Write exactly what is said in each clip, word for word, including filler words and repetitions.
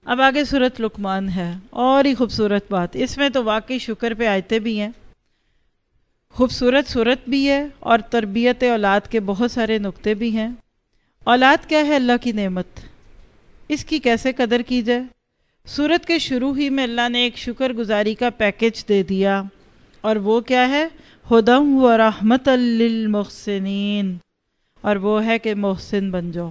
اب آگے سورۃ لقمان ہے، اور ہی خوبصورت بات، اس میں تو واقعی شکر پہ آیتیں بھی ہیں، خوبصورت صورت بھی ہے، اور تربیت اولاد کے بہت سارے نقطے بھی ہیں۔ اولاد کیا ہے؟ اللہ کی نعمت، اس کی کیسے قدر کی جائے؟ سورت کے شروع ہی میں اللہ نے ایک شکر گزاری کا پیکج دے دیا، اور وہ کیا ہے؟ ہدی و رحمت للمحسنین، اور وہ ہے کہ محسن بن جاؤ،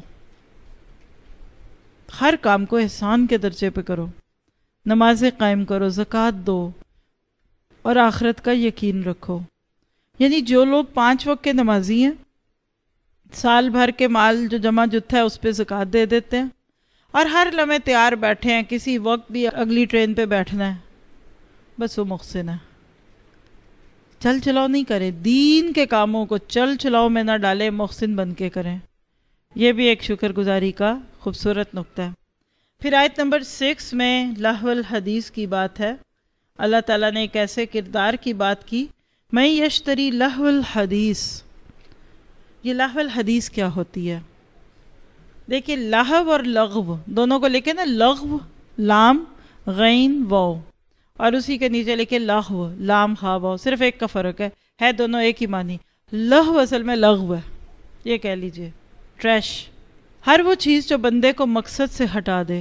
ہر کام کو احسان کے درجے پہ کرو، نمازیں قائم کرو، زکوٰۃ دو، اور آخرت کا یقین رکھو۔ یعنی جو لوگ پانچ وقت کے نمازی ہیں، سال بھر کے مال جو جمع جتھا ہے اس پہ زکوٰۃ دے دیتے ہیں، اور ہر لمحے تیار بیٹھے ہیں، کسی وقت بھی اگلی ٹرین پہ بیٹھنا ہے، بس وہ محسن ہے۔ چل چلاؤ نہیں کرے، دین کے کاموں کو چل چلاؤ میں نہ ڈالے، محسن بن کے کریں۔ یہ بھی ایک شکر گزاری کا خوبصورت نقطہ ہے۔ پھر آیت نمبر سکس میں لہو الحدیث کی بات ہے۔ اللہ تعالیٰ نے ایک ایسے کردار کی بات کی، میں یشتری لہو الحدیث۔ یہ لہو الحدیث کیا ہوتی ہے؟ دیکھیے، لہو اور لغو دونوں کو لکھے نا، لغو لام غین واو، اور اسی کے نیچے لکھے لہو لام ہا واو، صرف ایک کا فرق ہے، ہے دونوں ایک ہی معنی۔ لہو اصل میں لغو ہے، یہ کہہ لیجئے ٹریش، ہر وہ چیز جو بندے کو مقصد سے ہٹا دے۔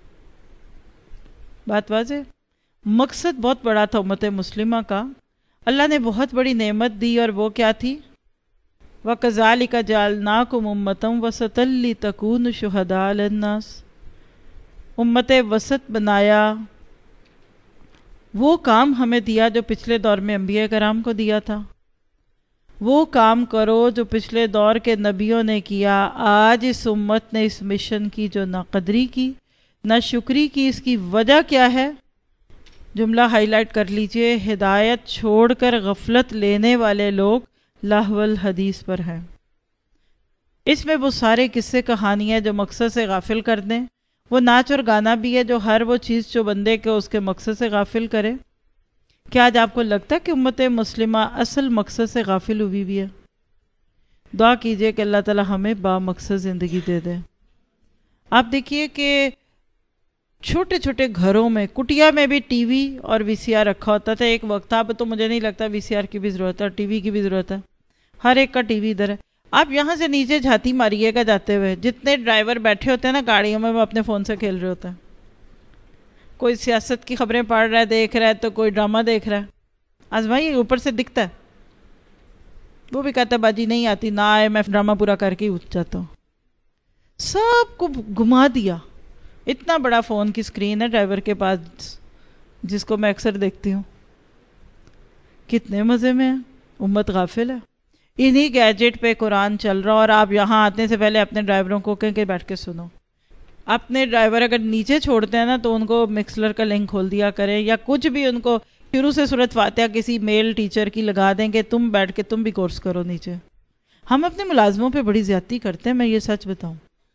بات واضح؟ مقصد بہت بڑا تھا امت مسلمہ کا، اللہ نے بہت بڑی نعمت دی، اور وہ کیا تھی؟ وَكَذَلِكَ جَعَلْنَاكُمْ أُمَّةً وَسَطًا لِتَكُونُوا شُهَدَاءَ عَلَى النَّاسِ، امت وسط بنایا۔ وہ کام ہمیں دیا جو پچھلے دور میں انبیاء کرام کو دیا تھا، وہ کام کرو جو پچھلے دور کے نبیوں نے کیا۔ آج اس امت نے اس مشن کی جو نہ قدری کی نہ شکری کی، اس کی وجہ کیا ہے؟ جملہ ہائی لائٹ کر لیجئے، ہدایت چھوڑ کر غفلت لینے والے لوگ لہو الحدیث پر ہیں۔ اس میں وہ سارے قصے کہانیاں جو مقصد سے غافل کر دیں، وہ ناچ اور گانا بھی ہے جو ہر وہ چیز جو بندے کو اس کے مقصد سے غافل کرے۔ کیا آج آپ کو لگتا ہے کہ امت مسلمہ اصل مقصد سے غافل ہوئی بھی ہے؟ دعا کیجئے کہ اللہ تعالی ہمیں با مقصد زندگی دے دے۔ آپ دیکھیے کہ چھوٹے چھوٹے گھروں میں، کٹیا میں بھی ٹی وی اور وی سی آر رکھا ہوتا تھا ایک وقت تھا، اب تو مجھے نہیں لگتا وی سی آر کی بھی ضرورت ہے اور ٹی وی کی بھی ضرورت ہے، ہر ایک کا ٹی وی ادھر ہے۔ آپ یہاں سے نیچے جھاتی ماریے گا جاتے ہوئے، جتنے ڈرائیور بیٹھے ہوتے ہیں نا گاڑیوں میں، وہ اپنے فون سے کھیل رہے ہوتے ہیں، کوئی سیاست کی خبریں پڑھ رہا ہے دیکھ رہا ہے، تو کوئی ڈرامہ دیکھ رہا ہے۔ آزمائی اوپر سے دکھتا ہے، وہ بھی کہتا ہے باجی نہیں آتی، نہ آئے میں ڈرامہ پورا کر کے ہی اٹھ جاتا ہوں۔ سب کو گھما دیا۔ اتنا بڑا فون کی سکرین ہے ڈرائیور کے پاس، جس کو میں اکثر دیکھتی ہوں، کتنے مزے میں ہے۔ امت غافل ہے، انہی گیجٹ پہ قرآن چل رہا، اور آپ یہاں آنے سے پہلے اپنے ڈرائیوروں کو کہیں کہ بیٹھ کے سنو۔ اپنے ڈرائیور اگر نیچے چھوڑتے ہیں نا تو ان کو مکسلر کا لنک کھول دیا کریں، یا کچھ بھی ان کو شروع سے سورۃ فاتحہ کسی میل ٹیچر کی لگا دیں کہ تم بیٹھ کے تم بھی کورس کرو نیچے۔ ہم اپنے ملازموں پہ بڑی زیادتی کرتے ہیں، میں یہ سچ بتاؤں،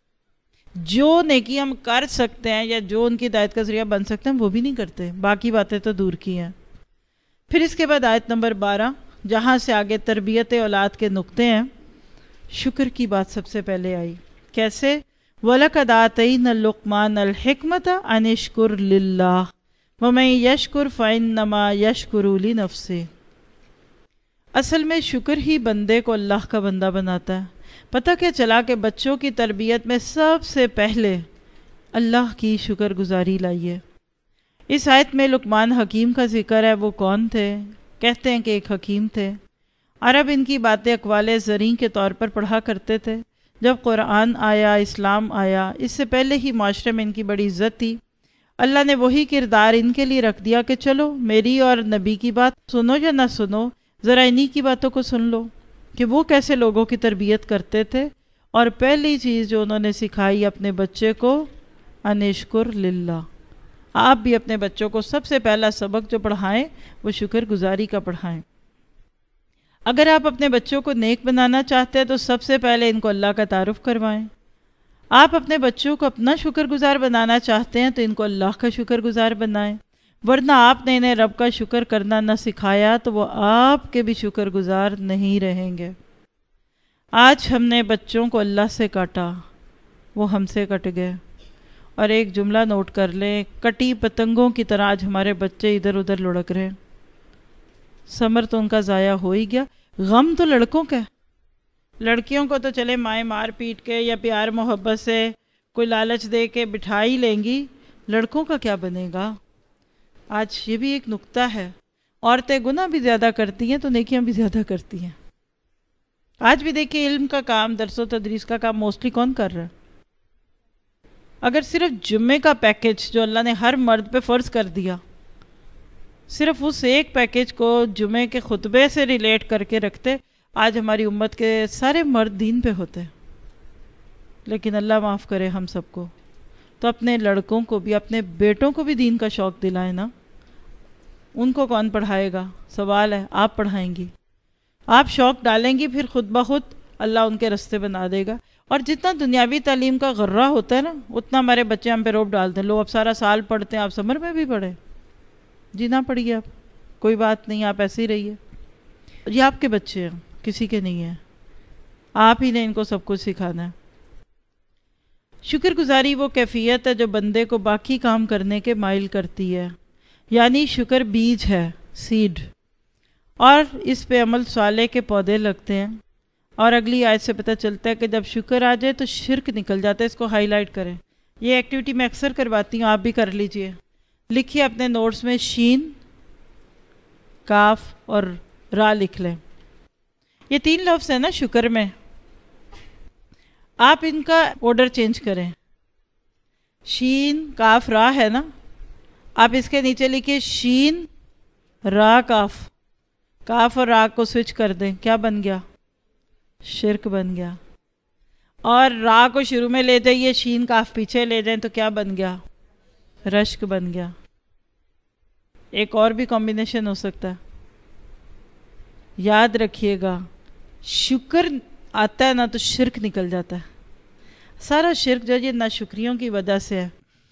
جو نیکی ہم کر سکتے ہیں یا جو ان کی ہدایت کا ذریعہ بن سکتے ہیں وہ بھی نہیں کرتے، باقی باتیں تو دور کی ہیں۔ پھر اس کے بعد آیت نمبر بارہ، جہاں سے آگے تربیت اولاد کے نقطے ہیں، شکر کی بات سب سے پہلے آئی۔ کیسے؟ وَلَقَدْ آتَيْنَا لُقْمَانَ الْحِكْمَةَ أَنِ اشْكُرْ لِلَّهِ وَمَن يَشْكُرْ فَإِنَّمَا يَشْكُرُ لِنَفْسِهِ۔ اصل میں شکر ہی بندے کو اللہ کا بندہ بناتا ہے۔ پتہ کیا چلا کہ بچوں کی تربیت میں سب سے پہلے اللہ کی شکر گزاری لائیے۔ اس آیت میں لقمان حکیم کا ذکر ہے۔ وہ کون تھے؟ کہتے ہیں کہ ایک حکیم تھے، عرب ان کی باتیں اقوال زریں کے طور پر پڑھا کرتے تھے۔ جب قرآن آیا، اسلام آیا، اس سے پہلے ہی معاشرے میں ان کی بڑی عزت تھی۔ اللہ نے وہی کردار ان کے لیے رکھ دیا کہ چلو میری اور نبی کی بات سنو یا نہ سنو، ذرا انہی کی باتوں کو سن لو کہ وہ کیسے لوگوں کی تربیت کرتے تھے۔ اور پہلی چیز جو انہوں نے سکھائی اپنے بچے کو، ان اشکر للہ۔ آپ بھی اپنے بچوں کو سب سے پہلا سبق جو پڑھائیں وہ شکر گزاری کا پڑھائیں۔ اگر آپ اپنے بچوں کو نیک بنانا چاہتے ہیں تو سب سے پہلے ان کو اللہ کا تعارف کروائیں۔ آپ اپنے بچوں کو اپنا شکر گزار بنانا چاہتے ہیں تو ان کو اللہ کا شکر گزار بنائیں، ورنہ آپ نے انہیں رب کا شکر کرنا نہ سکھایا تو وہ آپ کے بھی شکر گزار نہیں رہیں گے۔ آج ہم نے بچوں کو اللہ سے کاٹا، وہ ہم سے کٹ گئے، اور ایک جملہ نوٹ کر لیں، کٹی پتنگوں کی طرح آج ہمارے بچے ادھر ادھر لڑک رہے ہیں، ثمر تو ان کا ضائع ہو ہی گیا۔ غم تو لڑکوں کا ہے، لڑکیوں کو تو چلے مائیں مار پیٹ کے یا پیار محبت سے کوئی لالچ دے کے بٹھا ہی لیں گی، لڑکوں کا کیا بنے گا؟ آج یہ بھی ایک نکتہ ہے، عورتیں گناہ بھی زیادہ کرتی ہیں تو نیکیاں بھی زیادہ کرتی ہیں۔ آج بھی دیکھیں علم کا کام، درس و تدریس کا کام موسٹلی کون کر رہا ہے؟ اگر صرف جمعے کا پیکج جو اللہ نے ہر مرد پہ فرض کر دیا، صرف اس ایک پیکج کو جمعے کے خطبے سے ریلیٹ کر کے رکھتے، آج ہماری امت کے سارے مرد دین پہ ہوتے۔ لیکن اللہ معاف کرے ہم سب کو، تو اپنے لڑکوں کو بھی، اپنے بیٹوں کو بھی دین کا شوق دلائیں نا۔ ان کو کون پڑھائے گا؟ سوال ہے، آپ پڑھائیں گی، آپ شوق ڈالیں گی، پھر خود بخود اللہ ان کے رستے بنا دے گا۔ اور جتنا دنیاوی تعلیم کا غرہ ہوتا ہے نا، اتنا ہمارے بچے ہم پہ روب ڈالتے ہیں، لو اب سارا سال پڑھتے ہیں، آپ سمر میں بھی پڑھیں، جی نہ پڑھیے آپ، کوئی بات نہیں، آپ ایسے ہی رہیے۔ یہ آپ کے بچے ہیں، کسی کے نہیں ہیں، آپ ہی نے ان کو سب کچھ سکھانا ہے۔ شکر گزاری وہ کیفیت ہے جو بندے کو باقی کام کرنے کے مائل کرتی ہے، یعنی شکر بیج ہے، سیڈ، اور اس پہ عمل صالح کے پودے لگتے ہیں۔ اور اگلی آیت سے پتہ چلتا ہے کہ جب شکر آ جائے تو شرک نکل جاتا ہے۔ اس کو ہائی لائٹ کریں، یہ ایکٹیویٹی میں اکثر کرواتی ہوں، آپ بھی کر لیجئے۔ لکھیے اپنے نوٹس میں شین، کاف اور را لکھ لیں، یہ تین لفظ ہیں نا شکر میں، آپ ان کا آرڈر چینج کریں۔ شین کاف را ہے نا، آپ اس کے نیچے لکھیے شین را کاف، کاف اور را کو سوئچ کر دیں، کیا بن گیا؟ شرک بن گیا۔ اور را کو شروع میں لے جائیے، شین کاف پیچھے لے جائیں تو کیا بن گیا؟ رشک بن گیا۔ ایک اور بھی کمبینیشن ہو سکتا ہے، یاد رکھیے گا، شکر آتا ہے نا تو شرک نکل جاتا ہے۔ سارا شرک جو یہ ناشکریوں کی وجہ سے ہے۔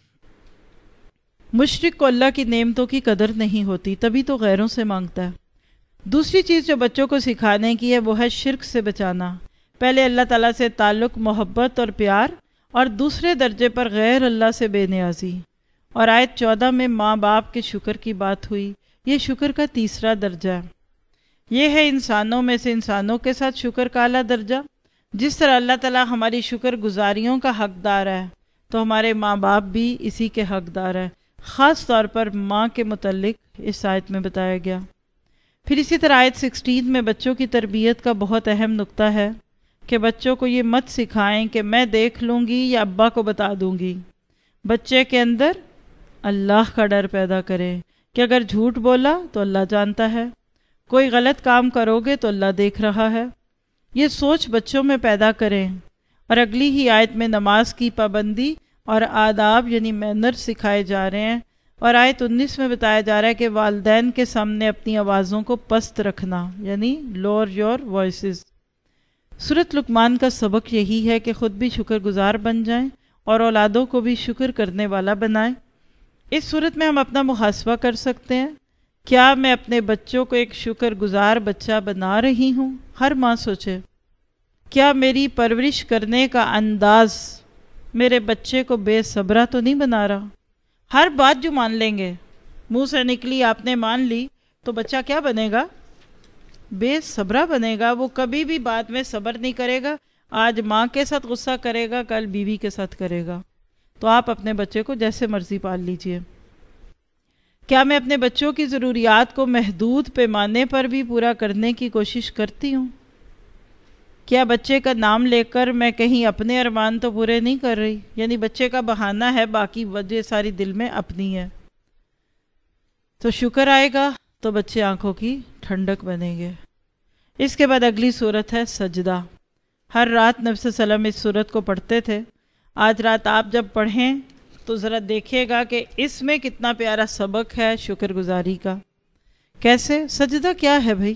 مشرک کو اللہ کی نعمتوں کی قدر نہیں ہوتی، تبھی تو غیروں سے مانگتا ہے۔ دوسری چیز جو بچوں کو سکھانے کی ہے وہ ہے شرک سے بچانا۔ پہلے اللہ تعالیٰ سے تعلق، محبت اور پیار، اور دوسرے درجے پر غیر اللہ سے بے نیازی۔ اور آیت چودہ میں ماں باپ کے شکر کی بات ہوئی، یہ شکر کا تیسرا درجہ ہے۔ یہ ہے انسانوں میں سے انسانوں کے ساتھ شکر کا اعلیٰ درجہ۔ جس طرح اللہ تعالیٰ ہماری شکر گزاریوں کا حقدار ہے، تو ہمارے ماں باپ بھی اسی کے حقدار ہیں، خاص طور پر ماں کے متعلق اس آیت میں بتایا گیا۔ پھر اسی طرح آیت سکسٹین میں بچوں کی تربیت کا بہت اہم نقطہ ہے کہ بچوں کو یہ مت سکھائیں کہ میں دیکھ لوں گی یا ابا کو بتا دوں گی۔ بچے کے اندر اللہ کا ڈر پیدا کریں کہ اگر جھوٹ بولا تو اللہ جانتا ہے، کوئی غلط کام کرو گے تو اللہ دیکھ رہا ہے۔ یہ سوچ بچوں میں پیدا کریں۔ اور اگلی ہی آیت میں نماز کی پابندی اور آداب یعنی مینر سکھائے جا رہے ہیں۔ اور آیت انیس میں بتایا جا رہا ہے کہ والدین کے سامنے اپنی آوازوں کو پست رکھنا، یعنی لوور یور وائسز۔ سورۃ لقمان کا سبق یہی ہے کہ خود بھی شکر گزار بن جائیں اور اولادوں کو بھی شکر کرنے والا بنائیں۔ اس صورت میں ہم اپنا محاسبہ کر سکتے ہیں، کیا میں اپنے بچوں کو ایک شکر گزار بچہ بنا رہی ہوں؟ ہر ماں سوچے، کیا میری پرورش کرنے کا انداز میرے بچے کو بے صبرا تو نہیں بنا رہا؟ ہر بات جو مان لیں گے، منہ سے نکلی آپ نے مان لی، تو بچہ کیا بنے گا؟ بے صبرا بنے گا۔ وہ کبھی بھی بات میں صبر نہیں کرے گا، آج ماں کے ساتھ غصہ کرے گا، کل بیوی کے ساتھ کرے گا۔ تو آپ اپنے بچے کو جیسے مرضی پال لیجئے۔ کیا میں اپنے بچوں کی ضروریات کو محدود پیمانے پر بھی پورا کرنے کی کوشش کرتی ہوں؟ کیا بچے کا نام لے کر میں کہیں اپنے ارمان تو پورے نہیں کر رہی؟ یعنی بچے کا بہانہ ہے، باقی وجہ ساری دل میں اپنی ہے۔ تو شکر آئے گا تو بچے آنکھوں کی ٹھنڈک بنیں گے۔ اس کے بعد اگلی صورت ہے سجدہ۔ ہر رات نبی صلی اللہ علیہ وسلم اس صورت کو پڑھتے تھے۔ آج رات آپ جب پڑھیں تو ذرا دیکھیے گا کہ اس میں کتنا پیارا سبق ہے شکر گزاری کا۔ کیسے؟ سجدہ کیا ہے بھائی؟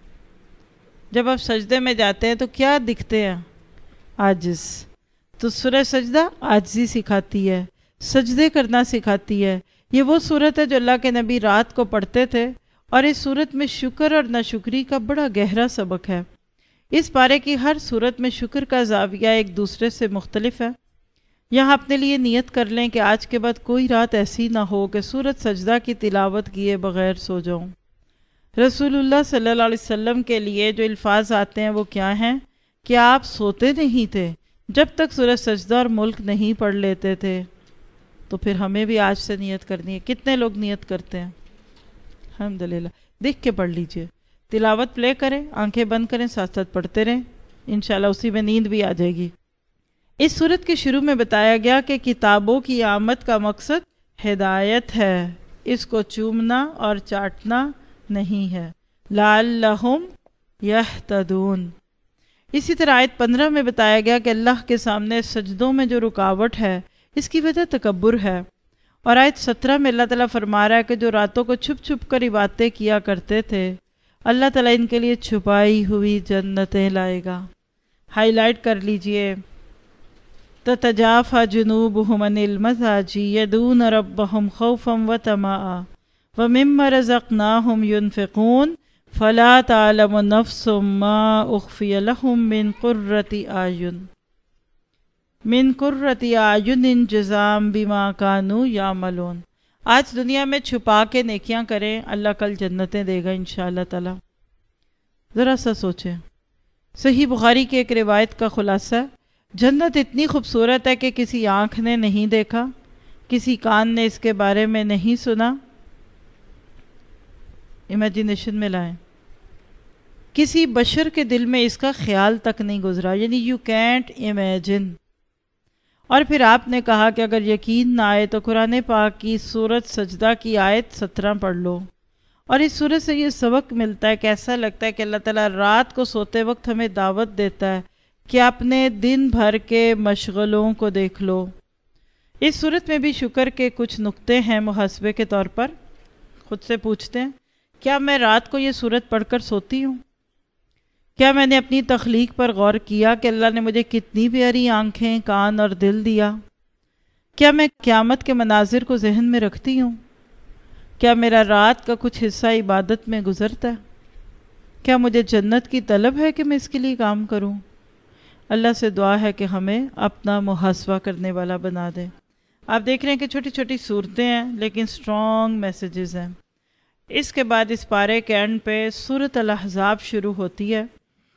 جب آپ سجدے میں جاتے ہیں تو کیا دکھتے ہیں؟ عاجز۔ تو سورہ سجدہ عاجزی سکھاتی ہے، سجدے کرنا سکھاتی ہے۔ یہ وہ صورت ہے جو اللہ کے نبی رات کو پڑھتے تھے، اور اس صورت میں شکر اور ناشکری کا بڑا گہرا سبق ہے۔ اس پارے کی ہر صورت میں شکر کا زاویہ ایک دوسرے سے مختلف ہے۔ یہاں اپنے لیے نیت کر لیں کہ آج کے بعد کوئی رات ایسی نہ ہو کہ سورۃ سجدہ کی تلاوت کیے بغیر سو جاؤں۔ رسول اللہ صلی اللہ علیہ وسلم کے لیے جو الفاظ آتے ہیں وہ کیا ہیں کہ آپ سوتے نہیں تھے جب تک سورۃ سجدہ اور ملک نہیں پڑھ لیتے تھے۔ تو پھر ہمیں بھی آج سے نیت کرنی ہے۔ کتنے لوگ نیت کرتے ہیں؟ الحمدللہ، دیکھ کے پڑھ لیجئے، تلاوت پلے کریں، آنکھیں بند کریں، ساتھ ساتھ پڑھتے رہیں، انشاءاللہ اسی میں نیند بھی آ جائے گی۔ اس سورت کے شروع میں بتایا گیا کہ کتابوں کی آمد کا مقصد ہدایت ہے، اس کو چومنا اور چاٹنا نہیں ہے۔ لعلہم یہتدون۔ اسی طرح آیت پندرہ میں بتایا گیا کہ اللہ کے سامنے سجدوں میں جو رکاوٹ ہے اس کی وجہ تکبر ہے، اور آیت سترہ میں اللہ تعالیٰ فرما رہا ہے کہ جو راتوں کو چھپ چھپ کر عبادتیں کیا کرتے تھے اللہ تعالیٰ ان کے لیے چھپائی ہوئی جنتیں لائے گا۔ ہائی لائٹ کر لیجئے، تتجافى جنوبهم عن المضاجع يدعون ربهم خوفا وطمعا ومما رزقناهم ينفقون فلا تعلم نفس ما اخفي لهم من قرة اعين من قرة اعين جزاء بما كانوا يعملون۔ آج دنیا میں چھپا کے نیکیاں کریں، اللہ کل جنتیں دے گا انشاءاللہ تعالی۔ ذرا سا سوچیں، صحیح بخاری کی ایک روایت کا خلاصہ، جنت اتنی خوبصورت ہے کہ کسی آنکھ نے نہیں دیکھا، کسی کان نے اس کے بارے میں نہیں سنا، امیجینیشن میں لائیں، کسی بشر کے دل میں اس کا خیال تک نہیں گزرا، یعنی یو کینٹ امیجن۔ اور پھر آپ نے کہا کہ اگر یقین نہ آئے تو قرآن پاک کی سورۃ سجدہ کی آیت سترہ پڑھ لو، اور اس سورت سے یہ سبق ملتا ہے کہ ایسا لگتا ہے کہ اللہ تعالیٰ رات کو سوتے وقت ہمیں دعوت دیتا ہے کہ اپنے دن بھر کے مشغلوں کو دیکھ لو۔ اس صورت میں بھی شکر کے کچھ نقطے ہیں محاسبے کے طور پر۔ خود سے پوچھتے ہیں، کیا میں رات کو یہ صورت پڑھ کر سوتی ہوں؟ کیا میں نے اپنی تخلیق پر غور کیا کہ اللہ نے مجھے کتنی پیاری آنکھیں، کان اور دل دیا؟ کیا میں قیامت کے مناظر کو ذہن میں رکھتی ہوں؟ کیا میرا رات کا کچھ حصہ عبادت میں گزرتا ہے؟ کیا مجھے جنت کی طلب ہے کہ میں اس کے لیے کام کروں؟ اللہ سے دعا ہے کہ ہمیں اپنا محاسبہ کرنے والا بنا دے۔ آپ دیکھ رہے ہیں کہ چھوٹی چھوٹی صورتیں ہیں لیکن سٹرونگ میسیجز ہیں۔ اس کے بعد اس پارے کے اینڈ پہ سورۃ الاحزاب شروع ہوتی ہے۔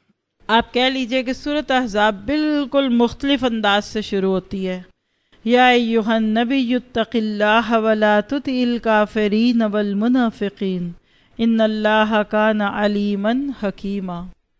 آپ کہہ لیجئے کہ سورۃ احزاب بالکل مختلف انداز سے شروع ہوتی ہے۔ یا ایھا النبی اتق اللہ ولا تطع الکافرین والمنافقین ان اللہ کان علیما حکیما۔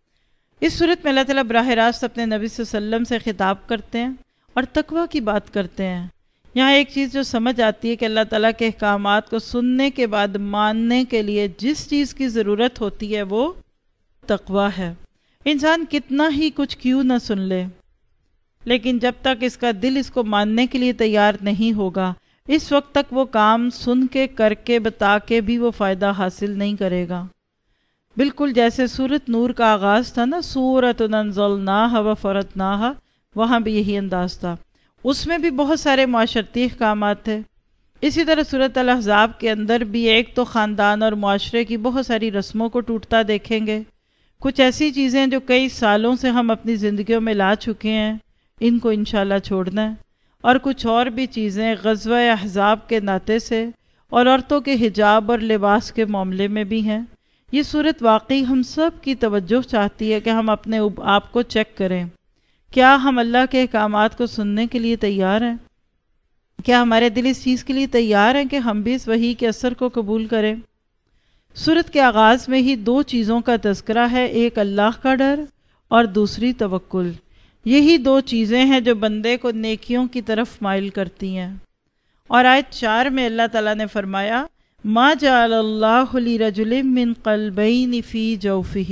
اس صورت میں اللہ تعالیٰ براہ راست اپنے نبی صلی اللہ علیہ وسلم سے خطاب کرتے ہیں اور تقوی کی بات کرتے ہیں۔ یہاں ایک چیز جو سمجھ آتی ہے کہ اللہ تعالیٰ کے احکامات کو سننے کے بعد ماننے کے لیے جس چیز کی ضرورت ہوتی ہے وہ تقوی ہے۔ انسان کتنا ہی کچھ کیوں نہ سن لے، لیکن جب تک اس کا دل اس کو ماننے کے لیے تیار نہیں ہوگا اس وقت تک وہ کام سن کے کر کے بتا کے بھی وہ فائدہ حاصل نہیں کرے گا۔ بالکل جیسے سورۃ نور کا آغاز تھا نا، سورۃ انزلناھا وفرضناھا، وہاں بھی یہی انداز تھا، اس میں بھی بہت سارے معاشرتی احکامات تھے۔ اسی طرح سورۃ الاحزاب کے اندر بھی ایک تو خاندان اور معاشرے کی بہت ساری رسموں کو ٹوٹتا دیکھیں گے، کچھ ایسی چیزیں جو کئی سالوں سے ہم اپنی زندگیوں میں لا چکے ہیں ان کو انشاءاللہ چھوڑنا ہے، اور کچھ اور بھی چیزیں غزوہ احزاب کے ناطے سے اور عورتوں کے حجاب اور لباس کے معاملے میں بھی ہیں۔ یہ صورت واقعی ہم سب کی توجہ چاہتی ہے کہ ہم اپنے آپ کو چیک کریں، کیا ہم اللہ کے احکامات کو سننے کے لیے تیار ہیں؟ کیا ہمارے دل اس چیز کے لیے تیار ہیں کہ ہم بھی اس وحی کے اثر کو قبول کریں؟ سورت کے آغاز میں ہی دو چیزوں کا تذکرہ ہے، ایک اللہ کا ڈر اور دوسری توکل۔ یہی دو چیزیں ہیں جو بندے کو نیکیوں کی طرف مائل کرتی ہیں۔ اور آیت چار میں اللہ تعالیٰ نے فرمایا ما جعل اللہ لرجل من قلبین فی جوفہ،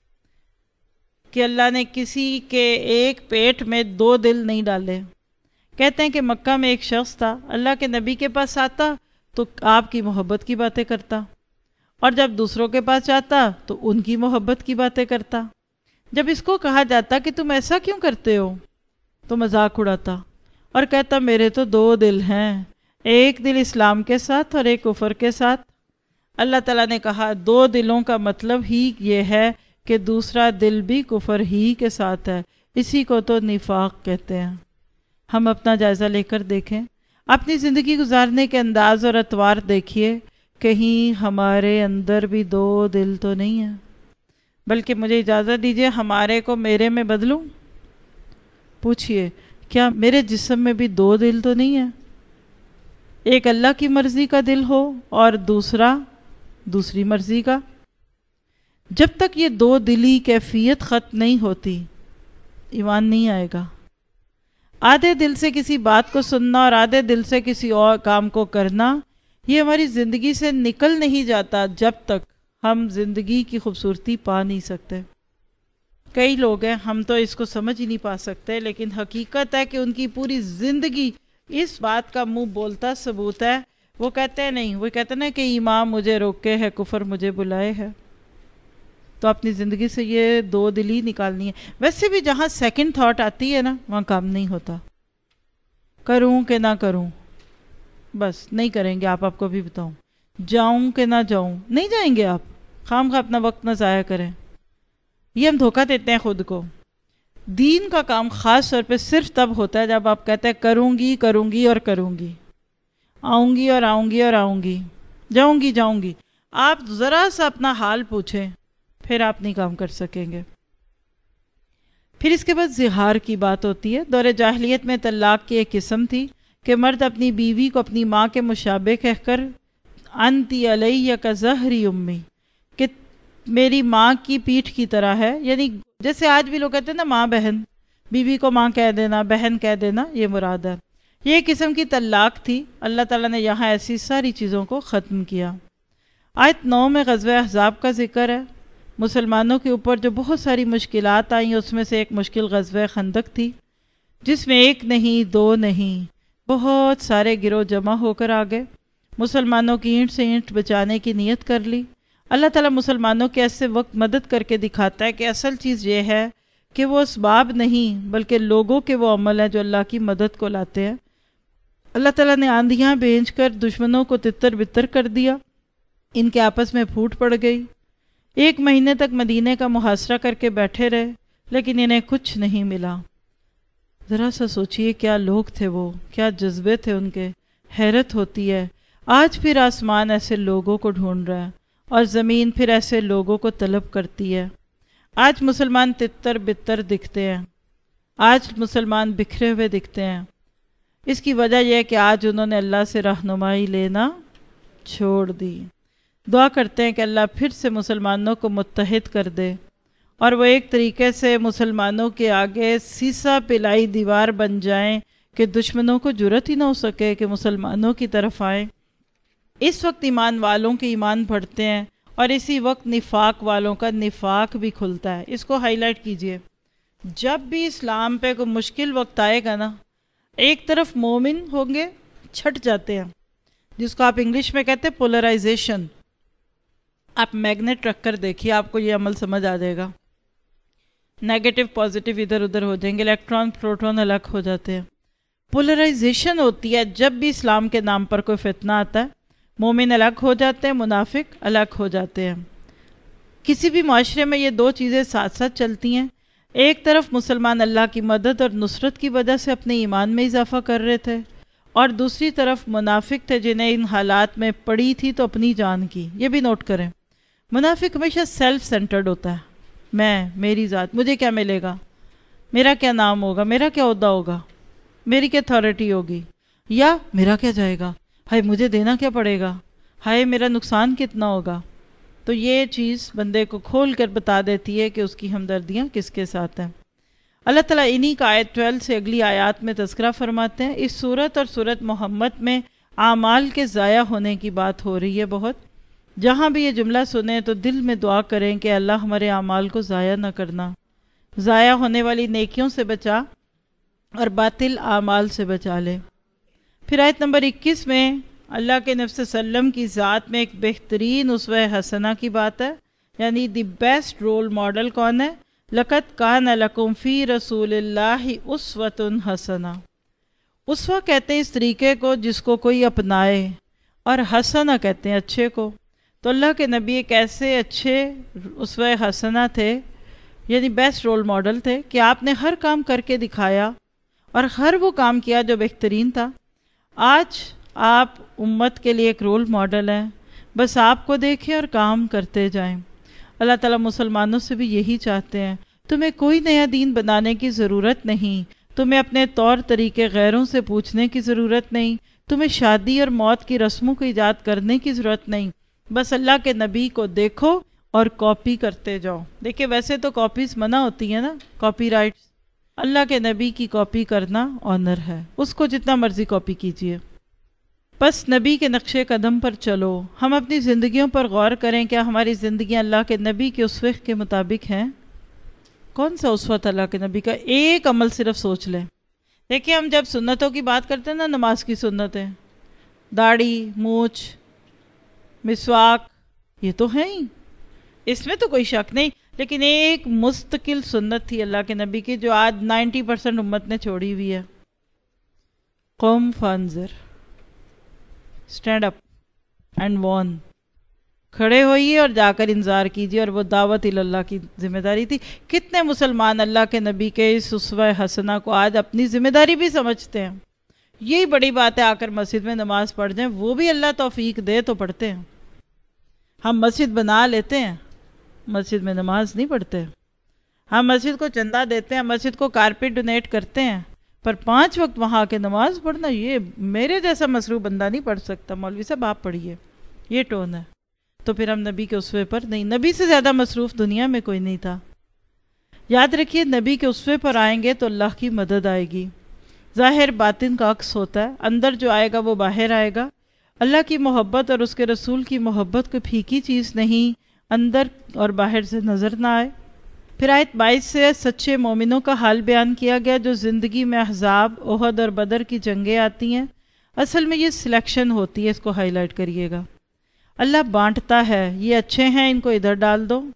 کہ اللہ نے کسی کے ایک پیٹ میں دو دل نہیں ڈالے۔ کہتے ہیں کہ مکہ میں ایک شخص تھا، اللہ کے نبی کے پاس آتا تو آپ کی محبت کی باتیں کرتا، اور جب دوسروں کے پاس جاتا تو ان کی محبت کی باتیں کرتا۔ جب اس کو کہا جاتا کہ تم ایسا کیوں کرتے ہو تو مذاق اڑاتا اور کہتا میرے تو دو دل ہیں، ایک دل اسلام کے ساتھ اور ایک کفر کے ساتھ۔ اللہ تعالیٰ نے کہا دو دلوں کا مطلب ہی یہ ہے کہ دوسرا دل بھی کفر ہی کے ساتھ ہے، اسی کو تو نفاق کہتے ہیں۔ ہم اپنا جائزہ لے کر دیکھیں، اپنی زندگی گزارنے کے انداز اور اطوار دیکھیے، کہیں ہمارے اندر بھی دو دل تو نہیں ہے؟ بلکہ مجھے اجازت دیجیے ہمارے کو میرے میں بدلوں، پوچھئے کیا میرے جسم میں بھی دو دل تو نہیں ہے؟ ایک اللہ کی مرضی کا دل ہو اور دوسرا دوسری مرضی کا۔ جب تک یہ دو دلی کیفیت ختم نہیں ہوتی ایمان نہیں آئے گا۔ آدھے دل سے کسی بات کو سننا اور آدھے دل سے کسی اور کام کو کرنا، یہ ہماری زندگی سے نکل نہیں جاتا جب تک ہم زندگی کی خوبصورتی پا نہیں سکتے۔ کئی لوگ ہیں ہم تو اس کو سمجھ ہی نہیں پا سکتے، لیکن حقیقت ہے کہ ان کی پوری زندگی اس بات کا منہ بولتا ثبوت ہے۔ وہ کہتے ہیں نہیں، وہ کہتے ہیں کہ ایمان مجھے روکے ہے، کفر مجھے بلائے ہے۔ تو اپنی زندگی سے یہ دو دلی نکالنی ہے۔ ویسے بھی جہاں سیکنڈ تھاٹ آتی ہے نا، وہاں کام نہیں ہوتا۔ کروں کہ نہ کروں، بس نہیں کریں گے آپ، آپ کو بھی بتاؤں۔ جاؤں کہ نہ جاؤں، نہیں جائیں گے آپ، خام خواہ اپنا وقت نہ ضائع کریں۔ یہ ہم دھوکہ دیتے ہیں خود کو۔ دین کا کام خاص طور پہ صرف تب ہوتا ہے جب آپ کہتے ہیں کروں گی کروں گی اور کروں گی، آؤں گی اور آؤں گی اور آؤں گی، جاؤں گی جاؤں گی۔ آپ ذرا سا اپنا حال پوچھیں، پھر آپ نہیں کام کر سکیں گے۔ پھر اس کے بعد زہار کی بات ہوتی ہے۔ دور جاہلیت میں طلاق کی ایک قسم تھی کہ مرد اپنی بیوی کو اپنی ماں کے مشابہ کہہ کر انتی علیہ کا ظہری امی، کہ میری ماں کی پیٹھ کی طرح ہے، یعنی جیسے آج بھی لوگ کہتے ہیں نا ماں بہن، بیوی کو ماں کہہ دینا، بہن کہہ دینا، یہ مراد ہے۔ یہ ایک قسم کی طلاق تھی۔ اللہ تعالیٰ نے یہاں ایسی ساری چیزوں کو ختم کیا۔ آیت نو میں غزوہ احزاب کا ذکر ہے۔ مسلمانوں کے اوپر جو بہت ساری مشکلات آئیں، اس میں سے ایک مشکل غزوہ خندق تھی، جس میں ایک نہیں دو نہیں بہت سارے گروہ جمع ہو کر آ گئے۔ مسلمانوں کی اینٹ سے اینٹ بچانے کی نیت کر لی۔ اللہ تعالیٰ مسلمانوں کے ایسے وقت مدد کر کے دکھاتا ہے کہ اصل چیز یہ ہے کہ وہ اسباب نہیں بلکہ لوگوں کے وہ عمل ہیں جو اللہ کی مدد کو لاتے ہیں۔ اللہ تعالیٰ نے آندھیاں بھیج کر دشمنوں کو تتر بتر کر دیا، ان کے آپس میں پھوٹ پڑ گئی۔ ایک مہینے تک مدینے کا محاصرہ کر کے بیٹھے رہے، لیکن انہیں کچھ نہیں ملا۔ ذرا سا سوچئے کیا لوگ تھے وہ، کیا جذبے تھے ان کے، حیرت ہوتی ہے۔ آج پھر آسمان ایسے لوگوں کو ڈھونڈ رہا ہے اور زمین پھر ایسے لوگوں کو طلب کرتی ہے۔ آج مسلمان تتر بتر دکھتے ہیں، آج مسلمان بکھرے ہوئے دکھتے ہیں۔ اس کی وجہ یہ ہے کہ آج انہوں نے اللہ سے رہنمائی لینا چھوڑ دی۔ دعا کرتے ہیں کہ اللہ پھر سے مسلمانوں کو متحد کر دے اور وہ ایک طریقے سے مسلمانوں کے آگے سیسا پلائی دیوار بن جائیں کہ دشمنوں کو جرأت ہی نہ ہو سکے کہ مسلمانوں کی طرف آئیں۔ اس وقت ایمان والوں کے ایمان بڑھتے ہیں اور اسی وقت نفاق والوں کا نفاق بھی کھلتا ہے۔ اس کو ہائی لائٹ کیجئے۔ جب بھی اسلام پہ کوئی مشکل وقت آئے گا نا، ایک طرف مومن ہوں گے چھٹ جاتے ہیں، جس کو آپ انگلش میں کہتے ہیں پولرائزیشن۔ آپ میگنیٹ رکھ کر دیکھیے، آپ کو یہ عمل سمجھ آ جائے گا۔ نیگیٹو پازیٹیو ادھر ادھر ہو جائیں گے، الیکٹران پروٹون الگ ہو جاتے ہیں۔ پولرائزیشن ہوتی ہے جب بھی اسلام کے نام پر کوئی فتنہ آتا ہے، مومن الگ ہو جاتے ہیں، منافق الگ ہو جاتے ہیں۔ کسی بھی معاشرے میں یہ دو چیزیں ساتھ ساتھ چلتی ہیں۔ ایک طرف مسلمان اللہ کی مدد اور نصرت کی وجہ سے اپنے ایمان میں اضافہ کر رہے تھے، اور دوسری طرف منافق تھے جنہیں ان حالات میں پڑی تھی تو اپنی جان کی۔ یہ بھی نوٹ کریں، منافق ہمیشہ سیلف سینٹرڈ ہوتا ہے۔ میں، میری ذات، مجھے کیا ملے گا، میرا کیا نام ہوگا، میرا کیا عہدہ ہوگا، میری کیا اتھارٹی ہوگی، یا میرا کیا جائے گا، ہائے مجھے دینا کیا پڑے گا، ہائے میرا نقصان کتنا ہوگا۔ تو یہ چیز بندے کو کھول کر بتا دیتی ہے کہ اس کی ہمدردیاں کس کے ساتھ ہیں۔ اللہ تعالیٰ انہی کا آیت بارہ سے اگلی آیات میں تذکرہ فرماتے ہیں۔ اس سورت اور سورت محمد میں اعمال کے ضائع ہونے کی بات ہو رہی ہے بہت۔ جہاں بھی یہ جملہ سنیں تو دل میں دعا کریں کہ اللہ ہمارے اعمال کو ضائع نہ کرنا، ضائع ہونے والی نیکیوں سے بچا اور باطل اعمال سے بچا لے۔ پھر آیت نمبر اکیس میں اللہ کے نبی صلی اللہ علیہ وسلم کی ذات میں ایک بہترین اسوہ حسنہ کی بات ہے، یعنی دی بیسٹ رول ماڈل کون ہے؟ لَقَدْ كَانَ لَكُمْ فِي رَسُولِ اللَّهِ أُسْوَةٌ حَسَنَةٌ۔ اسوہ کہتے ہیں اس طریقے کو جس کو کوئی اپنائے، اور حسنہ کہتے ہیں اچھے کو۔ تو اللہ کے نبی ایک ایسے اچھے اسوہ حسنہ تھے، یعنی بیسٹ رول ماڈل تھے، کہ آپ نے ہر کام کر کے دکھایا اور ہر وہ کام کیا جو بہترین تھا۔ آج آپ امت کے لیے ایک رول ماڈل ہیں، بس آپ کو دیکھیں اور کام کرتے جائیں۔ اللہ تعالیٰ مسلمانوں سے بھی یہی چاہتے ہیں، تمہیں کوئی نیا دین بنانے کی ضرورت نہیں، تمہیں اپنے طور طریقے غیروں سے پوچھنے کی ضرورت نہیں، تمہیں شادی اور موت کی رسموں کو ایجاد کرنے کی ضرورت نہیں، بس اللہ کے نبی کو دیکھو اور کاپی کرتے جاؤ۔ دیکھیں ویسے تو کاپیز منع ہوتی ہیں نا، کاپی رائٹس، اللہ کے نبی کی کاپی کرنا آنر ہے، اس کو جتنا مرضی کاپی کیجئے۔ بس نبی کے نقش قدم پر چلو۔ ہم اپنی زندگیوں پر غور کریں، کیا ہماری زندگیاں اللہ کے نبی کے اسوے کے مطابق ہیں؟ کون سا اسوہ تھا اللہ کے نبی کا؟ ایک عمل صرف سوچ لیں۔ دیکھیں ہم جب سنتوں کی بات کرتے ہیں نا، نماز کی سنتیں، داڑھی، مونچھ، مسواک، یہ تو ہیں ہی، اس میں تو کوئی شک نہیں، لیکن ایک مستقل سنت تھی اللہ کے نبی کی جو آج نائنٹی پرسنٹ امت نے چھوڑی ہوئی ہے۔ قم فانذر، اسٹینڈ اپ اینڈ وارن، کھڑے ہوئیے اور جا کر انذار کیجیے، اور وہ دعوت اللہ کی ذمہ داری تھی۔ کتنے مسلمان اللہ کے نبی کے اس اسوہ حسنہ کو آج اپنی ذمہ داری بھی سمجھتے ہیں؟ یہی بڑی بات ہے، آ کر مسجد میں نماز پڑھ جائیں، وہ بھی اللہ توفیق دے تو پڑھتے ہیں۔ ہم مسجد بنا لیتے ہیں، مسجد میں نماز نہیں پڑھتے۔ ہم مسجد کو چندہ دیتے ہیں، مسجد کو کارپیٹ ڈونیٹ کرتے ہیں، پر پانچ وقت وہاں کے نماز پڑھنا، یہ میرے جیسا مصروف بندہ نہیں پڑھ سکتا۔ مولوی صاحب آپ پڑھیے، یہ ٹون ہے۔ تو پھر ہم نبی کے اسوے پر نہیں، نبی سے زیادہ مصروف دنیا میں کوئی نہیں تھا۔ یاد رکھیے نبی کے اسوے پر آئیں گے تو اللہ کی مدد آئے گی۔ ظاہر باطن کا عکس ہوتا ہے، اندر جو آئے گا وہ باہر آئے گا۔ اللہ کی محبت اور اس کے رسول کی محبت کوئی پھیکی چیز نہیں، اندر اور باہر سے نظر نہ آئے۔ پھر آیت بائیس سے سچے مومنوں کا حال بیان کیا گیا جو زندگی میں احزاب، احد اور بدر کی جنگیں آتی ہیں۔ اصل میں یہ سلیکشن ہوتی ہے، اس کو ہائی لائٹ کریے گا۔ اللہ بانٹتا ہے، یہ اچھے ہیں ان کو ادھر ڈال دو،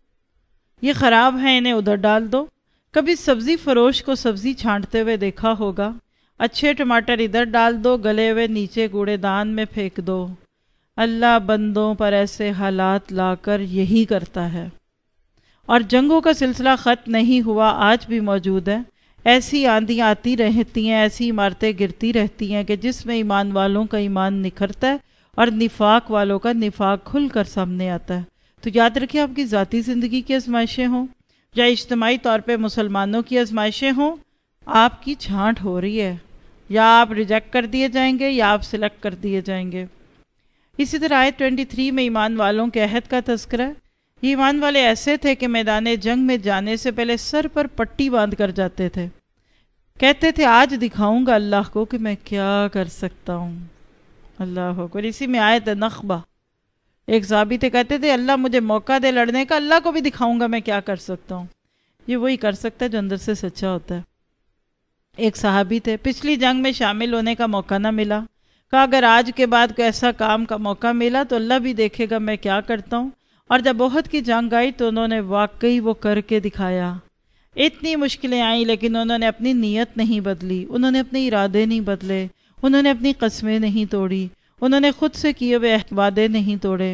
یہ خراب ہیں انہیں ادھر ڈال دو۔ کبھی سبزی فروش کو سبزی چھانٹتے ہوئے دیکھا ہوگا، اچھے ٹماٹر ادھر ڈال دو، گلے ہوئے نیچے کوڑے دان میں پھینک دو۔ اللہ بندوں پر ایسے حالات لا کر یہی کرتا ہے، اور جنگوں کا سلسلہ ختم نہیں ہوا، آج بھی موجود ہے۔ ایسی آندیاں آتی رہتی ہیں، ایسی عمارتیں گرتی رہتی ہیں کہ جس میں ایمان والوں کا ایمان نکھرتا ہے اور نفاق والوں کا نفاق کھل کر سامنے آتا ہے۔ تو یاد رکھیں، آپ کی ذاتی زندگی کی آزمائشیں ہوں یا اجتماعی طور پہ مسلمانوں کی آزمائشیں ہوں، آپ کی چھانٹ ہو رہی ہے، یا آپ ریجیکٹ کر دیے جائیں گے یا آپ سلیکٹ کر دیے جائیں گے۔ اسی طرح آیت تیئیس میں ایمان والوں کے عہد کا تذکرہ ہے۔ یہ ایمان والے ایسے تھے کہ میدان جنگ میں جانے سے پہلے سر پر پٹی باندھ کر جاتے تھے، کہتے تھے آج دکھاؤں گا اللہ کو کہ میں کیا کر سکتا ہوں۔ اللہ اکبر۔ اسی میں آیت نخبہ، ایک صحابی تھے، کہتے تھے اللہ مجھے موقع دے لڑنے کا، اللہ کو بھی دکھاؤں گا میں کیا کر سکتا ہوں۔ یہ وہی کر سکتا ہے جو اندر سے سچا ہوتا ہے۔ ایک صحابی تھے، پچھلی جنگ میں شامل ہونے کا موقع نہ ملا، کہا اگر آج کے بعد کوئی ایسا کام کا موقع ملا تو اللہ بھی دیکھے گا میں کیا کرتا ہوں۔ اور جب احد کی جنگ آئی تو انہوں نے واقعی وہ کر کے دکھایا۔ اتنی مشکلیں آئیں لیکن انہوں نے اپنی نیت نہیں بدلی، انہوں نے اپنے ارادے نہیں بدلے، انہوں نے اپنی قسمیں نہیں توڑی، انہوں نے خود سے کیے ہوئے وعدے نہیں توڑے۔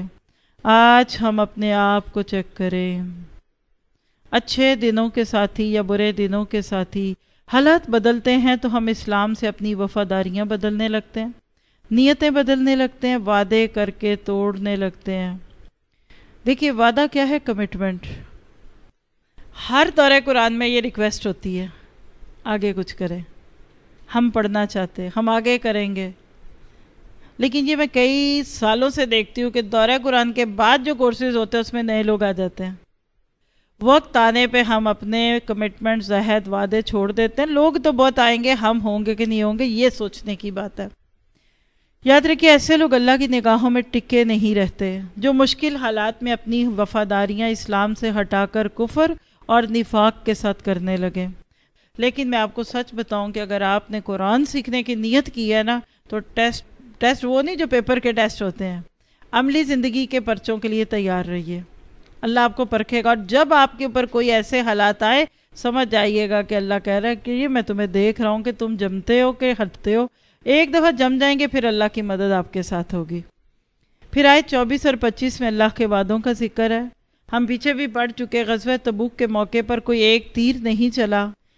آج ہم اپنے آپ کو چیک کریں، اچھے دنوں کے ساتھی یا برے دنوں کے ساتھی، حالات بدلتے ہیں تو ہم اسلام سے اپنی وفاداریاں بدلنے لگتے ہیں، نیتیں بدلنے لگتے ہیں، وعدے کر کے توڑنے لگتے ہیں۔ دیکھیے وعدہ کیا ہے؟ کمٹمنٹ۔ ہر دورہ قرآن میں یہ ریکویسٹ ہوتی ہے آگے کچھ کریں، ہم پڑھنا چاہتے، ہم آگے کریں گے، لیکن یہ میں کئی سالوں سے دیکھتی ہوں کہ دورہ قرآن کے بعد جو کورسز ہوتے ہیں اس میں نئے لوگ آ جاتے ہیں، وقت آنے پہ ہم اپنے کمٹمنٹس، عہد، وعدے چھوڑ دیتے ہیں۔ لوگ تو بہت آئیں گے، ہم ہوں گے کہ نہیں ہوں گے یہ سوچنے کی بات ہے۔ یاد رکھیے ایسے لوگ اللہ کی نگاہوں میں ٹکے نہیں رہتے، جو مشکل حالات میں اپنی وفاداریاں اسلام سے ہٹا کر کفر اور نفاق کے ساتھ کرنے لگے۔ لیکن میں آپ کو سچ بتاؤں کہ اگر آپ نے قرآن سیکھنے کی نیت کی ہے نا تو ٹیسٹ ٹیسٹ وہ نہیں جو پیپر کے ٹیسٹ ہوتے ہیں، عملی زندگی کے پرچوں کے لیے تیار رہیے، اللہ آپ کو پرکھے گا۔ اور جب آپ کے اوپر کوئی ایسے حالات آئے سمجھ جائیے گا کہ اللہ کہہ رہا ہے کہ یہ میں تمہیں دیکھ رہا ہوں کہ تم جمتے ہو کہ ہٹتے ہو، ایک دفعہ جم جائیں گے پھر اللہ کی مدد آپ کے ساتھ ہوگی۔ پھر آیت چوبیس اور پچیس میں اللہ کے وعدوں کا ذکر ہے۔ ہم پیچھے بھی پڑھ چکے، غزوہ تبوک کے موقع پر کوئی ایک تیر نہیں چلا،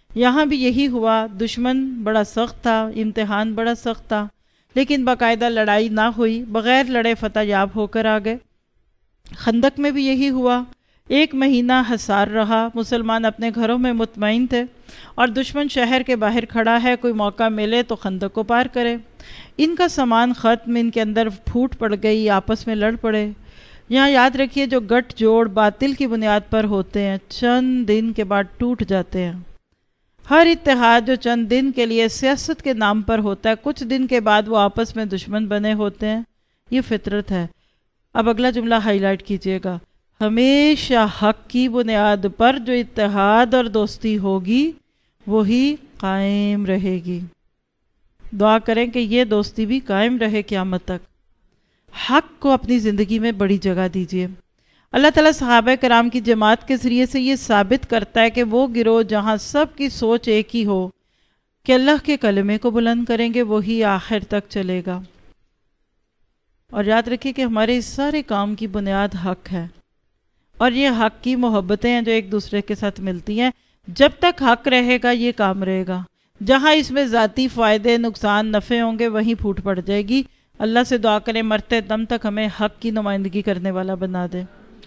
یہاں بھی یہی ہوا، دشمن بڑا سخت تھا، امتحان بڑا سخت تھا، لیکن باقاعدہ لڑائی نہ ہوئی، بغیر لڑے فتح یاب ہو کر آ گئے۔ خندق میں بھی یہی ہوا، ایک مہینہ حصار رہا، مسلمان اپنے گھروں میں مطمئن تھے اور دشمن شہر کے باہر کھڑا ہے، کوئی موقع ملے تو خندق کو پار کرے۔ ان کا سامان ختم، ان کے اندر پھوٹ پڑ گئی، آپس میں لڑ پڑے۔ یہاں یاد رکھیے جو گٹھ جوڑ باطل کی بنیاد پر ہوتے ہیں چند دن کے بعد ٹوٹ جاتے ہیں۔ ہر اتحاد جو چند دن کے لیے سیاست کے نام پر ہوتا ہے، کچھ دن کے بعد وہ آپس میں دشمن بنے ہوتے ہیں، یہ فطرت ہے۔ اب اگلا جملہ ہائی لائٹ کیجئے گا، ہمیشہ حق کی بنیاد پر جو اتحاد اور دوستی ہوگی وہی قائم رہے گی۔ دعا کریں کہ یہ دوستی بھی قائم رہے قیامت تک۔ حق کو اپنی زندگی میں بڑی جگہ دیجیے۔ اللہ تعالیٰ صحابہ کرام کی جماعت کے ذریعے سے یہ ثابت کرتا ہے کہ وہ گروہ جہاں سب کی سوچ ایک ہی ہو کہ اللہ کے کلمے کو بلند کریں گے، وہی آخر تک چلے گا۔ اور یاد رکھیے کہ ہمارے اس سارے کام کی بنیاد حق ہے، اور یہ حق کی محبتیں ہیں جو ایک دوسرے کے ساتھ ملتی ہیں۔ جب تک حق رہے گا یہ کام رہے گا، جہاں اس میں ذاتی فائدے نقصان نفع ہوں گے وہیں پھوٹ پڑ جائے گی۔ اللہ سے دعا کریں مرتے دم تک ہمیں حق کی نمائندگی کرنے والا بنا دے۔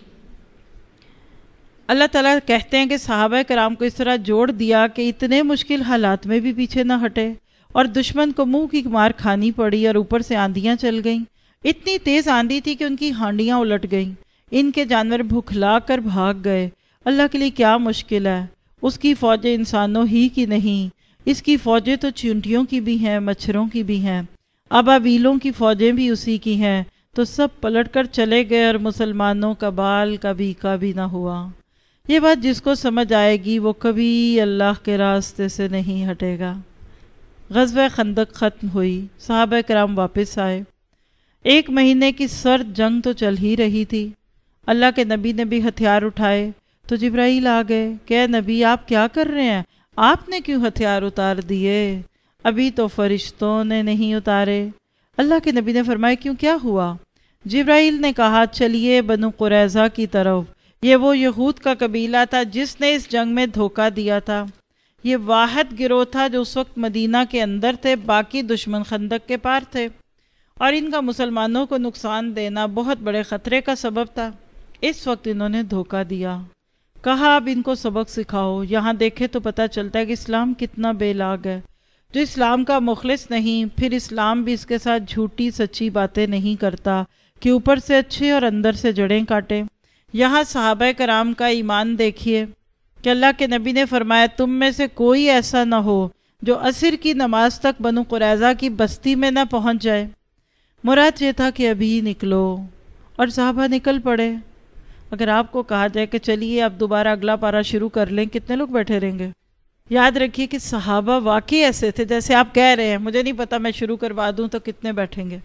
اللہ تعالیٰ کہتے ہیں کہ صحابہ کرام کو اس طرح جوڑ دیا کہ اتنے مشکل حالات میں بھی پیچھے نہ ہٹے، اور دشمن کو منہ کی مار کھانی پڑی اور اوپر سے آندیاں چل گئیں۔ اتنی تیز آندھی تھی کہ ان کی ہانڈیاں الٹ گئیں، ان کے جانور بھکلا کر بھاگ گئے۔ اللہ کے لیے کیا مشکل ہے، اس کی فوجیں انسانوں ہی کی نہیں، اس کی فوجیں تو چیونٹیوں کی بھی ہیں، مچھروں کی بھی ہیں، ابابیلوں کی فوجیں بھی اسی کی ہیں، تو سب پلٹ کر چلے گئے اور مسلمانوں کا بال کبھی کبھی نہ ہوا۔ یہ بات جس کو سمجھ آئے گی وہ کبھی اللہ کے راستے سے نہیں ہٹے گا۔ غزوہ خندق ختم ہوئی، صحابہ کرام واپس آئے۔ ایک مہینے کی سرد جنگ تو چل ہی رہی تھی، اللہ کے نبی نے بھی ہتھیار اٹھائے تو جبرائیل آ گئے کہ اے نبی آپ کیا کر رہے ہیں، آپ نے کیوں ہتھیار اتار دیے؟ ابھی تو فرشتوں نے نہیں اتارے۔ اللہ کے نبی نے فرمایا کیوں، کیا ہوا؟ جبرائیل نے کہا چلیے بنو قریظہ کی طرف، یہ وہ یہود کا قبیلہ تھا جس نے اس جنگ میں دھوکہ دیا تھا۔ یہ واحد گروہ تھا جو اس وقت مدینہ کے اندر تھے، باقی دشمن خندق کے پار تھے، اور ان کا مسلمانوں کو نقصان دینا بہت بڑے خطرے کا سبب تھا۔ اس وقت انہوں نے دھوکہ دیا، کہا اب ان کو سبق سکھاؤ۔ یہاں دیکھے تو پتہ چلتا ہے کہ اسلام کتنا بے لاگ ہے۔ جو اسلام کا مخلص نہیں، پھر اسلام بھی اس کے ساتھ جھوٹی سچی باتیں نہیں کرتا کہ اوپر سے اچھے اور اندر سے جڑیں کاٹے۔ یہاں صحابہ کرام کا ایمان دیکھیے کہ اللہ کے نبی نے فرمایا تم میں سے کوئی ایسا نہ ہو جو عصر کی نماز تک بنو قریظہ کی بستی میں نہ پہنچ جائے۔ مراد یہ تھا کہ ابھی نکلو، اور صحابہ نکل پڑے۔ اگر آپ کو کہا جائے کہ چلیے اب دوبارہ اگلا پارہ شروع کر لیں، کتنے لوگ بیٹھے رہیں گے؟ یاد رکھیے کہ صحابہ واقعی ایسے تھے جیسے آپ کہہ رہے ہیں، مجھے نہیں پتا میں شروع کروا دوں تو کتنے بیٹھیں گے۔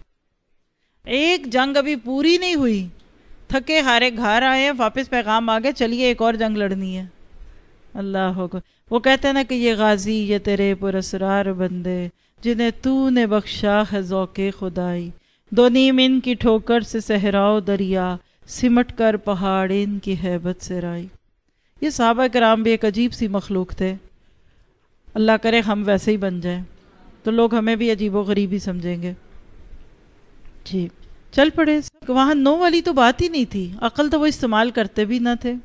ایک جنگ ابھی پوری نہیں ہوئی، تھکے ہارے گھر آئے ہیں، واپس پیغام آ گئے چلیے ایک اور جنگ لڑنی ہے۔ اللہ اکبر۔ وہ کہتے ہیں نا کہ یہ غازی یہ تیرے پراسرار بندے جنہیں تو نے بخشا ہے ذوق خدائی، دو نیم ان کی ٹھوکر سے صحراؤ دریا، سمٹ کر پہاڑ ان کی ہیبت سے رائی۔ یہ صحابہ کرام بھی ایک عجیب سی مخلوق تھے، اللہ کرے ہم ویسے ہی بن جائیں تو لوگ ہمیں بھی عجیب و غریب ہی سمجھیں گے۔ جی چل پڑے، وہاں نو والی تو بات ہی نہیں تھی، عقل تو وہ استعمال کرتے بھی نہ تھے۔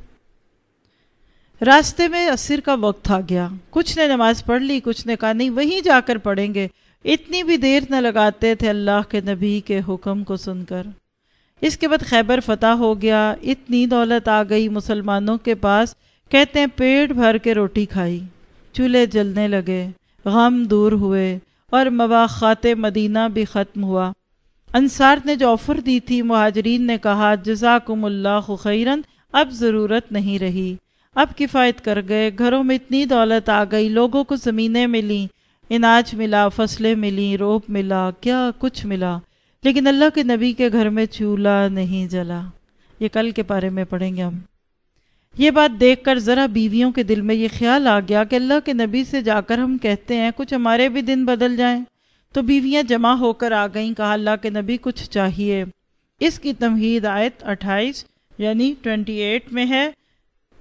راستے میں عصر کا وقت آ گیا، کچھ نے نماز پڑھ لی، کچھ نے کہا نہیں وہیں جا کر پڑھیں گے۔ اتنی بھی دیر نہ لگاتے تھے اللہ کے نبی کے حکم کو سن کر۔ اس کے بعد خیبر فتح ہو گیا، اتنی دولت آ گئی مسلمانوں کے پاس، کہتے ہیں پیٹ بھر کے روٹی کھائی، چولہے جلنے لگے، غم دور ہوئے، اور مواخات مدینہ بھی ختم ہوا۔ انصار نے جو آفر دی تھی، مہاجرین نے کہا جزاکم اللہ خیرن، اب ضرورت نہیں رہی، اب کفایت کر گئے، گھروں میں اتنی دولت آ گئی، لوگوں کو زمینیں ملیں، اناج ملا، فصلیں ملیں، روپ ملا، کیا کچھ ملا، لیکن اللہ کے نبی کے گھر میں چولہا نہیں جلا۔ یہ کل کے پارے میں پڑھیں گے ہم۔ یہ بات دیکھ کر ذرا بیویوں کے دل میں یہ خیال آ گیا کہ اللہ کے نبی سے جا کر ہم کہتے ہیں کچھ ہمارے بھی دن بدل جائیں، تو بیویاں جمع ہو کر آ گئیں، کہا اللہ کے نبی کچھ چاہیے۔ اس کی تمہید آیت اٹھائیس یعنی اٹھائیس میں ہے،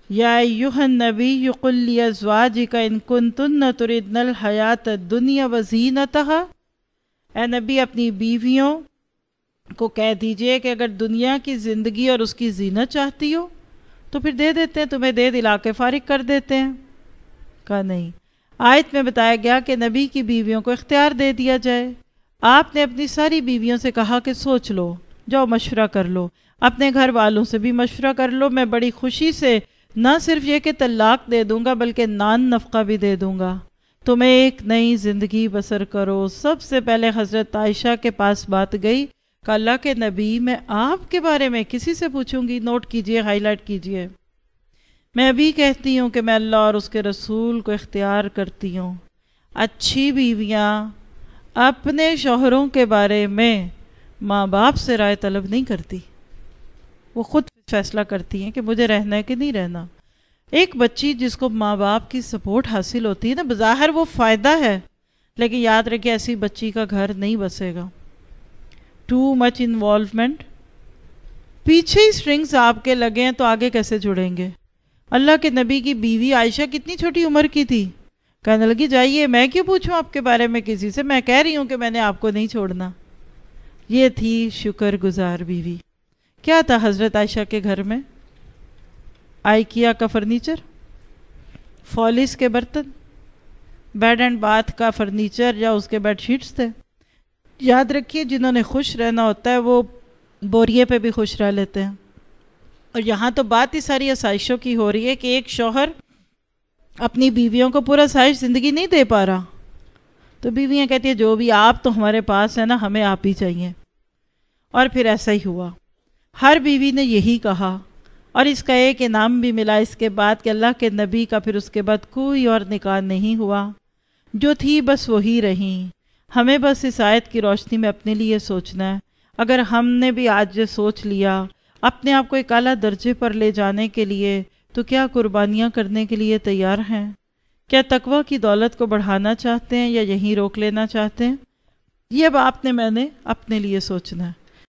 یا ایھا النبی قل لازواجک ان کنتن تردن الحیات الدنیا وزینتہا، اے نبی اپنی بیویوں کو کہہ دیجئے کہ اگر دنیا کی زندگی اور اس کی زینت چاہتی ہو تو پھر دے دیتے ہیں، تمہیں دے دلا کے فارغ کر دیتے ہیں۔ کہا نہیں، آیت میں بتایا گیا کہ نبی کی بیویوں کو اختیار دے دیا جائے۔ آپ نے اپنی ساری بیویوں سے کہا کہ سوچ لو، جاؤ مشورہ کر لو، اپنے گھر والوں سے بھی مشورہ کر لو، میں بڑی خوشی سے نہ صرف یہ کہ طلاق دے دوں گا بلکہ نان نفقہ بھی دے دوں گا، تمہیں ایک نئی زندگی بسر کرو۔ سب سے پہلے حضرت عائشہ کے پاس بات گئی کہ اللہ کے نبی میں آپ کے بارے میں کسی سے پوچھوں گی؟ نوٹ کیجئے، ہائی لائٹ کیجئے، میں ابھی کہتی ہوں کہ میں اللہ اور اس کے رسول کو اختیار کرتی ہوں۔ اچھی بیویاں اپنے شوہروں کے بارے میں ماں باپ سے رائے طلب نہیں کرتی، وہ خود فیصلہ کرتی ہیں کہ مجھے رہنا ہے کہ نہیں رہنا۔ ایک بچی جس کو ماں باپ کی سپورٹ حاصل ہوتی ہے نا، بظاہر وہ فائدہ ہے، لیکن یاد رکھیں ایسی بچی کا گھر نہیں بسے گا۔ ٹو مچ انوالومنٹ، پیچھے ہی سٹرنگز آپ کے لگے ہیں تو آگے کیسے جڑیں گے؟ اللہ کے نبی کی بیوی عائشہ کتنی چھوٹی عمر کی تھی، کہنے لگی جائیے میں کیوں پوچھوں آپ کے بارے میں کسی سے، میں کہہ رہی ہوں کہ میں نے آپ کو نہیں چھوڑنا۔ یہ تھی شکر گزار بیوی۔ کیا تھا حضرت عائشہ کے گھر میں؟ آئیکیا کا فرنیچر، فالس کے برتن، بیڈ اینڈ باتھ کا فرنیچر یا اس کے بیڈ شیٹس تھے۔ یاد رکھیے جنہوں نے خوش رہنا ہوتا ہے وہ بوریے پہ بھی خوش رہ لیتے ہیں۔ اور یہاں تو بات ہی ساری آسائشوں کی ہو رہی ہے کہ ایک شوہر اپنی بیویوں کو پورا آسائش زندگی نہیں دے پا رہا، تو بیویاں کہتی ہیں جو بھی آپ تو ہمارے پاس ہے نا، ہمیں آپ ہی چاہیے۔ اور پھر ایسا ہی ہوا، ہر بیوی نے یہی کہا، اور اس کا ایک انعام بھی ملا اس کے بعد کہ اللہ کے نبی کا پھر اس کے بعد کوئی اور نکاح نہیں ہوا، جو تھی بس وہی رہیں۔ ہمیں بس اس آیت کی روشنی میں اپنے لیے سوچنا ہے، اگر ہم نے بھی آج یہ سوچ لیا اپنے آپ کو ایک اعلیٰ درجے پر لے جانے کے لیے، تو کیا قربانیاں کرنے کے لیے تیار ہیں؟ کیا تقویٰ کی دولت کو بڑھانا چاہتے ہیں یا یہیں روک لینا چاہتے ہیں؟ یہ اب آپ نے میں نے اپنے لیے سوچنا ہے۔